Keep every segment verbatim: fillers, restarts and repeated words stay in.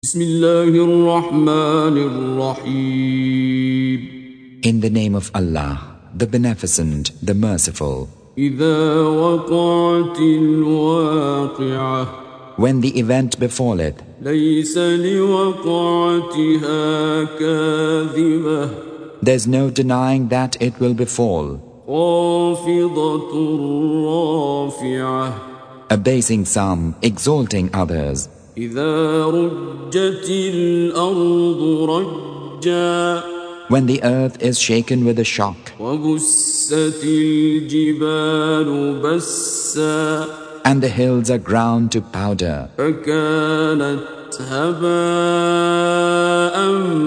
بسم الله الرحمن الرحيم. In the name of Allah, the Beneficent, the Merciful. إذا وقعت الواقعة. When the event befalleth, ليس لوقعتها كاذبة. there's no denying that it will befall. خافضة رافعة. Abasing some, exalting others. إذا رجت الأرض رجا. When the earth is shaken with a shock, وبست الجبال بسا. and the hills are ground to powder, فكانت هباء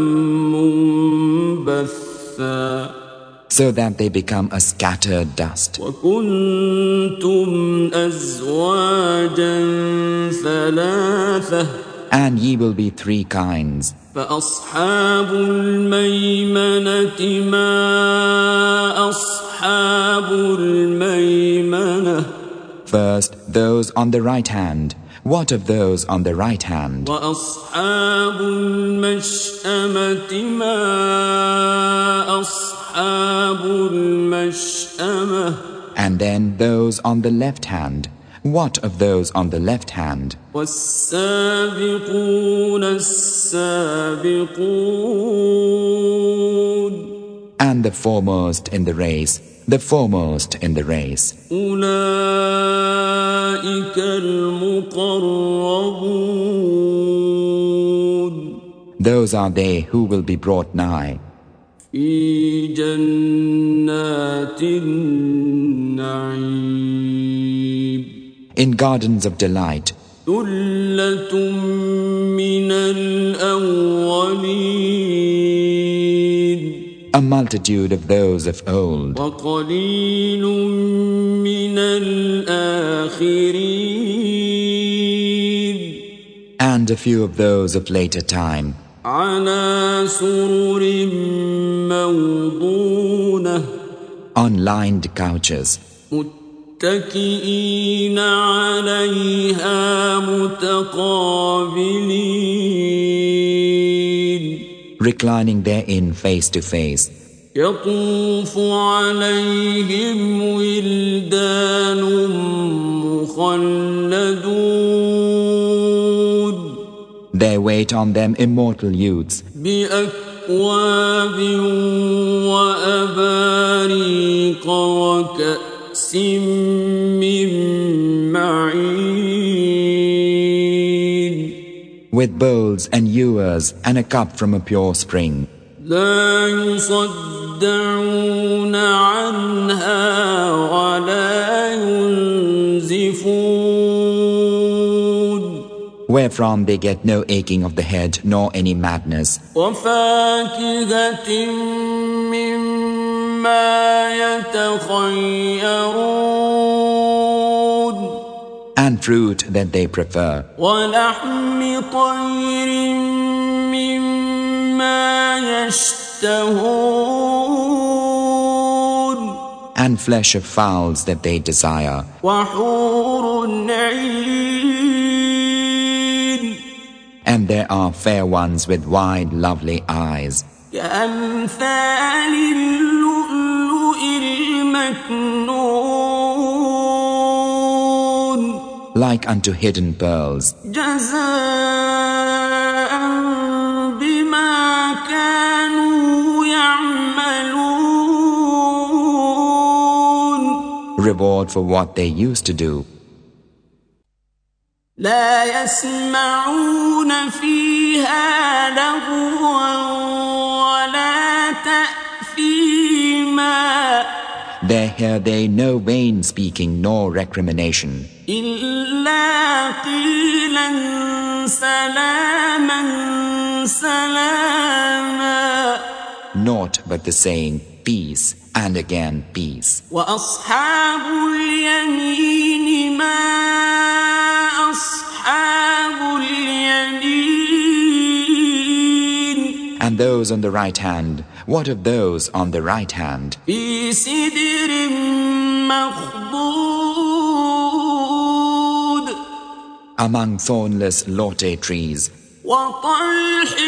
منبثا. so that they become a scattered dust. وكنتم أزواجا ثلاثة. And ye will be three kinds. فأصحاب الميمنة ما أصحاب الميمنة. First, those on the right hand. What of those on the right hand? وأصحاب المشأمة ما أصحاب المشأمة. And then those on the left hand. What of those on the left hand? والسابقون السابقون. And the foremost in the race, the foremost in the race. أولئك المقربون. Those are they who will be brought nigh. في جنات النعيم. In gardens of delight. ثلة من الأولين. A multitude of those of old. وقليل من الآخرين. And a few of those of later time. على سرر موضونة. On lined couches. متكئين عليها متقابلين. Reclining therein face to face. يطوف عليهم ولدان مخلدون. There wait on them immortal youths. بأكواب وأباريق وكأس من معين. With bowls and ewers and a cup from a pure spring. لا يصدعون عنها ولا ينزفون. Wherefrom they get no aching of the head nor any madness. وفاكهة مما يتخيرون. And fruit that they prefer. ولحم طير مما يشتهون. And flesh of fowls that they desire. وحور عين. And there are fair ones with wide, lovely eyes. كأمثال اللؤلؤ المكنون. Like unto hidden pearls. جزاء بما كانوا يعملون. Reward for what they used to do. لا يسمعون فيها لغوا ولا تأثيما. There hear they no vain speaking nor recrimination. إلا قيلا سلاما سلاما. Naught but the saying, peace, and again peace. وأصحاب اليمين ما أصحاب اليمين. And those on the right hand, what of those on the right hand? في سدر مخضود. Among thornless lote trees. وطلح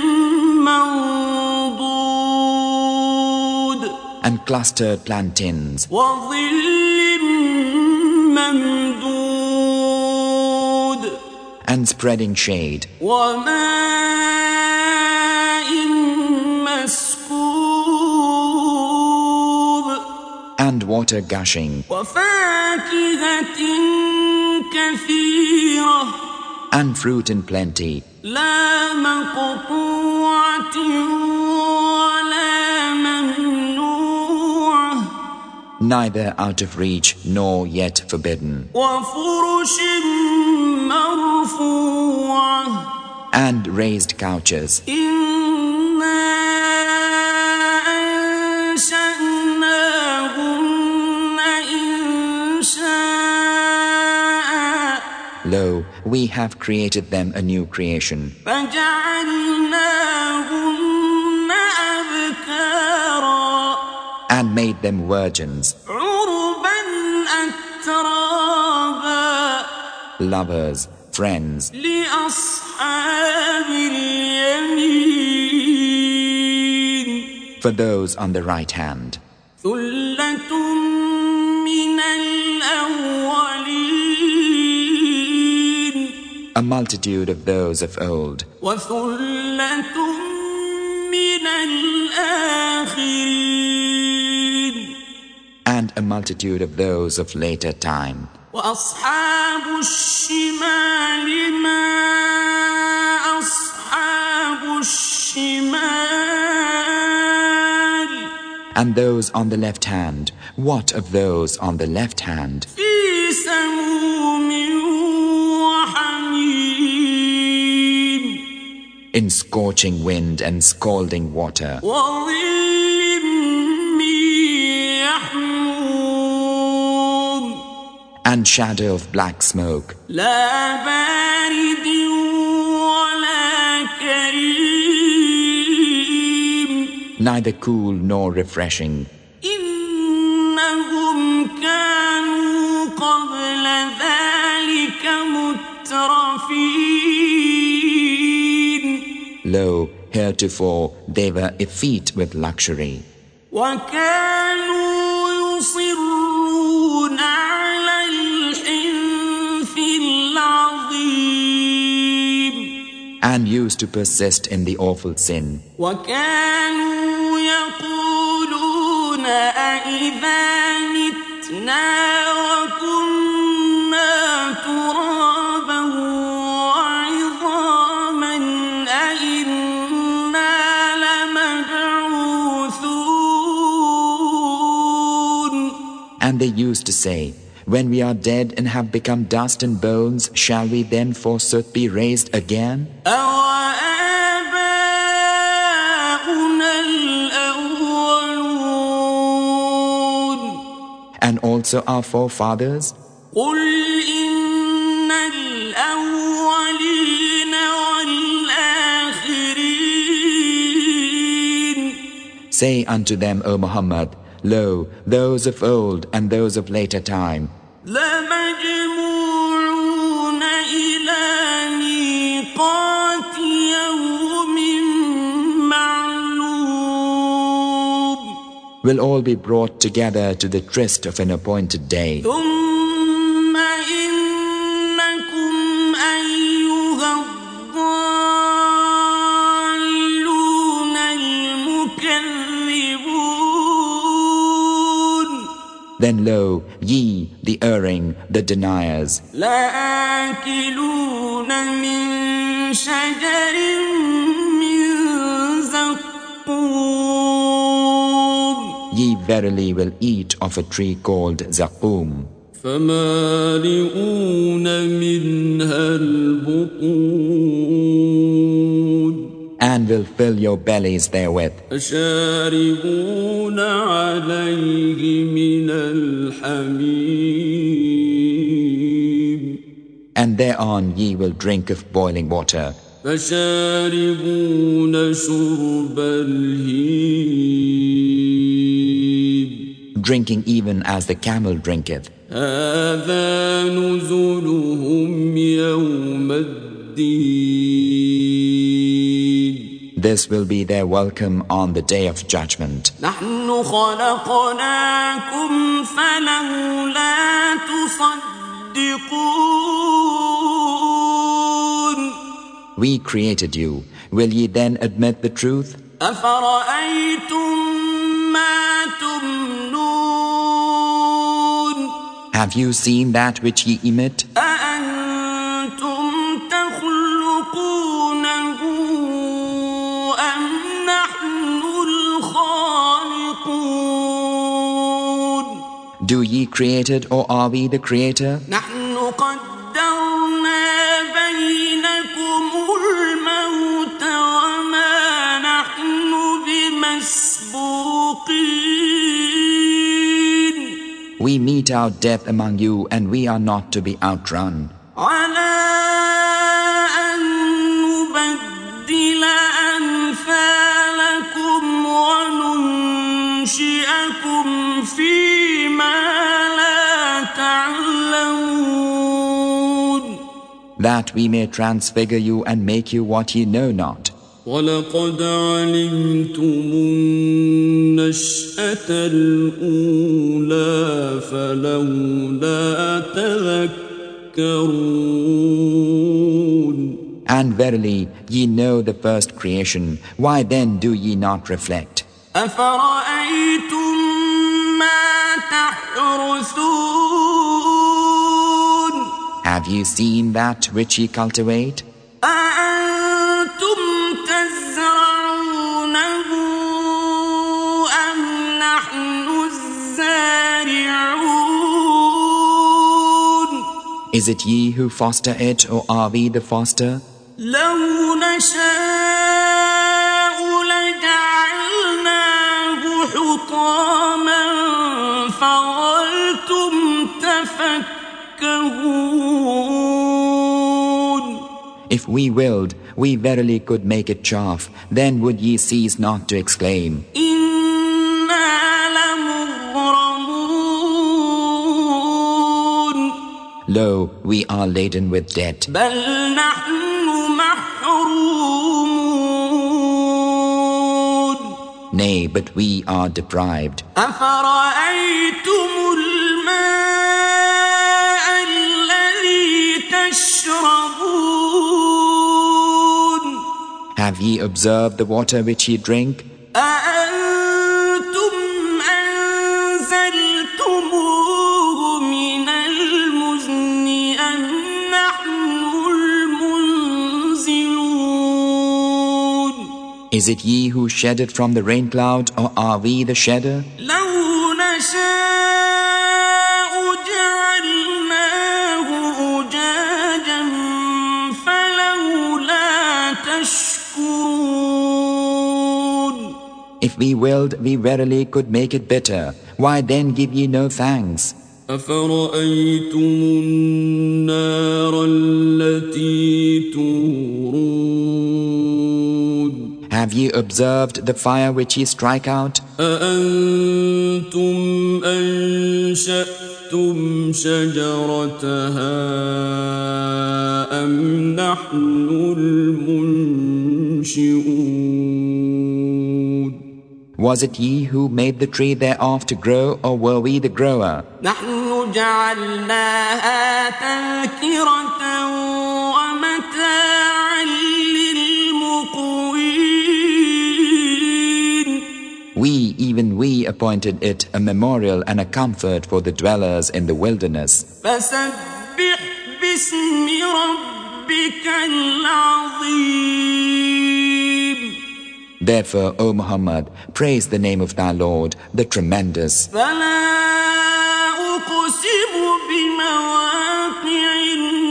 منضود and clustered plantains وظل ممدود and spreading shade وماء مسكوب and water gushing وفاكهة كثيرة and fruit in plenty, لا مقطوعة ولا ممنوعة neither out of reach nor yet forbidden, وفرش مرفوعة and raised couches. إنا أنشأناهن إنشاء Lo, we have created them a new creation, فجعلناهن أبكارا and made them virgins, عربا أترابا lovers, friends, لأصحاب اليمين for those on the right hand. ثلة من الأولين A multitude of those of old, وثلة من الآخرين and a multitude of those of later time. وأصحاب الشمال ما أصحاب الشمال And those on the left hand, what of those on the left hand? في سموم وحميم In scorching wind and scalding water, وظل من يحموم and shadow of black smoke, لا بارد ولا كريم neither cool nor refreshing. إنهم كانوا قبل ذلك مترفين Lo, heretofore they were effete with luxury, وكانوا يصرون على الحنث العظيم and used to persist in the awful sin, وكانوا يقولون أإذا متنا وكنا ترابا وعظاما أإنا لمبعوثون and they used to say, when we are dead and have become dust and bones, shall we then forsooth be raised again? أوآباؤنا الأولون And also our forefathers? قل إن الأولين والآخرين Say unto them, O Muhammad, lo, those of old and those of later time, لمجموعون إلى ميقات يوم معلوم will all be brought together to the tryst of an appointed day. ثم إنكم أيها الضالون المكذبون Then lo, ye, the erring, the deniers, لآكلون من شجر من زقوم ye verily will eat of a tree called Zaqum, فمالئون منها البطون and will fill your bellies therewith, فشاربون عليه من الحميم and thereon ye will drink of boiling water, فشاربون شرب الهيم drinking even as the camel drinketh. هذا نزلهم يوم الدين This will be their welcome on the day of judgment. نحن خلقناكم فلولا تصدقون. We created you. Will ye then admit the truth? أفرأيتم ما تمنون. Have you seen that which ye emit? أأنتم تخلقونه أم نحن الخالقون. Do ye create it, or are we the creator? نحن قدرنا بينكم الموت وما نحن بمسبوقين. We mete out death among you, and we are not to be outrun. على أن نبدل أمثالكم وننشئكم فيما لا تعلمون. That we may transfigure you and make you what ye know not. ولقد علمتم النشأة الأولى فلولا تذكرون. And verily, ye know the first creation. Why then do ye not reflect? أفرأيتم ما تحرثون. Have ye seen that which ye cultivate? أأنتم تزرعونه أم نحن الزارعون. Is it ye who foster it, or are we the foster? لو نشاء لجعلناه حطاما فظلتم تفكهون. If we willed, we verily could make it chaff. Then would ye cease not to exclaim, إنا لمغرمون. Lo, we are laden with debt. بل نحن محرومون. Nay, but we are deprived. أفرأيتم الماء الذي تشربون. Have ye observed the water which ye drink? أأنتم أنزلتموه من المزن أم نحن المنزلون. Is it ye who shed it from the rain cloud, or are we the shedder? لو نشاء جعلناه أجاجا فلولا تشكرون. If we willed, we verily could make it bitter. Why then give ye no thanks? أفرأيتم النار التي تورون. Have ye observed the fire which ye strike out? أأنتم أنشأتم شجرتها أم نحن المنشئون. Was it ye who made the tree thereof to grow, or were we the grower? نحن جعلناها تذكرة ومتاعا للمقوين. We, even we, appointed it a memorial and a comfort for the dwellers in the wilderness. فسبح باسم ربك العظيم. Therefore, O Muhammad, praise the name of thy Lord, the Tremendous. فلا أقسم بمواقع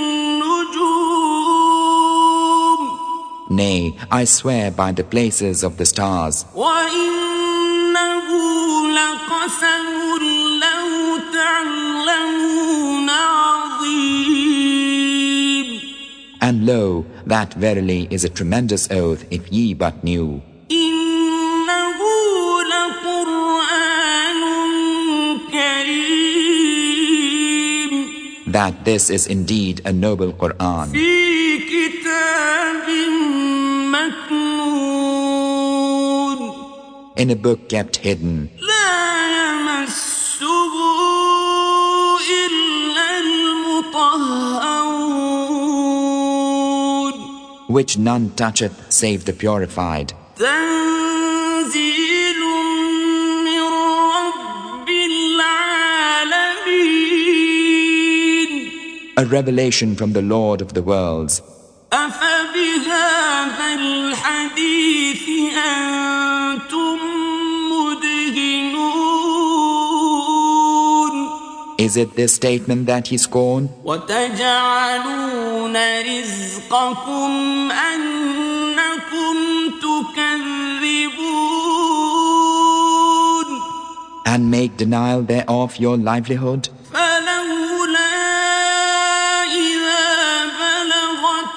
النجوم. Nay, I swear by the places of the stars. وإنه لقسم لو تعلمون عظيم. And lo, that verily is a tremendous oath, if ye but knew. إنه لقرآن كريم. That this is indeed a noble Qur'an. في كتاب مكنون. in a book kept hidden, لا يمسه إلا المطهرون which none toucheth save the purified. تنزيل من رب العالمين A revelation from the Lord of the worlds. أفبهذا الحديث أنتم مدهنون Is it this statement that he scorned? وتجعلون رزقكم أنكم تكذبون And make denial thereof your livelihood? فلولا إذا بلغت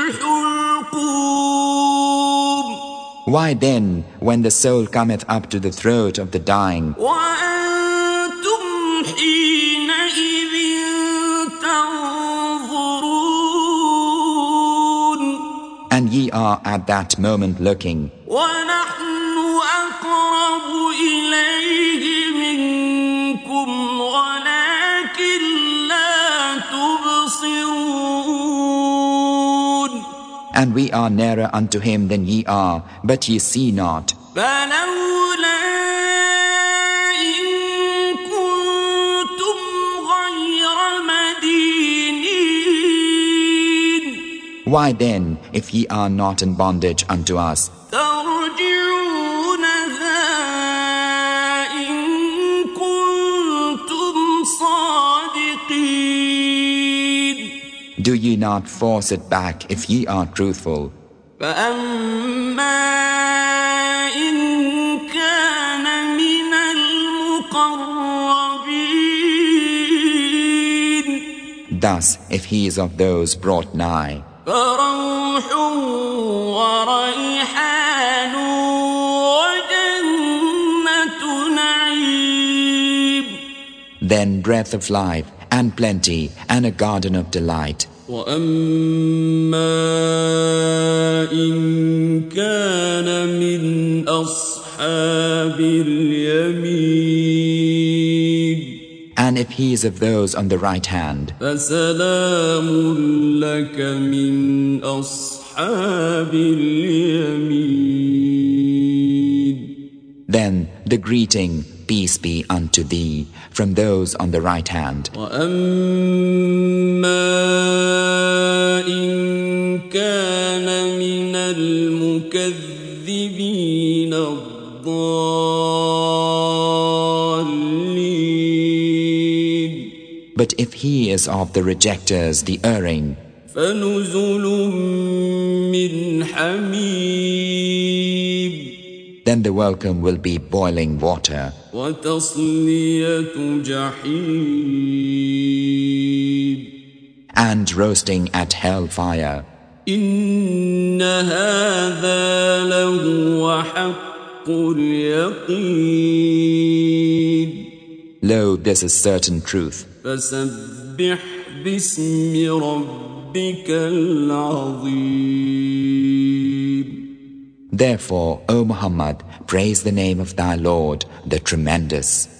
الحلقوم Why then, when the soul cometh up to the throat of the dying, وأنتم حينئذ تنظرون and ye are at that moment looking, ونحن أقرب إليه منكم ولكن لا تبصرون and we are nearer unto him than ye are, but ye see not. فلولا إن كنتم غير مدينين Why then, if ye are not in bondage unto us, ترجعونها إن كنتم صادقين do ye not force it back if ye are truthful? فأما إن كان من المقربين Thus, if he is of those brought nigh, فروح وريحان وجنة نعيم then breath of life, and plenty, and a garden of delight. وأما إن كان من أصحاب اليمين And if he is of those on the right hand, فسلام لك من أصحاب اليمين then the greeting, peace be unto thee, from those on the right hand. وأما إن كان من المكذبين الضالين But if he is of the rejectors, the erring, فنزل من حميم then the welcome will be boiling water, وتصلية جحيم and roasting at hell fire. إن هذا لهو حق اليقين Lo, this is certain truth. فسبح باسم ربك العظيم Therefore, O Muhammad, praise the name of thy Lord, the Tremendous.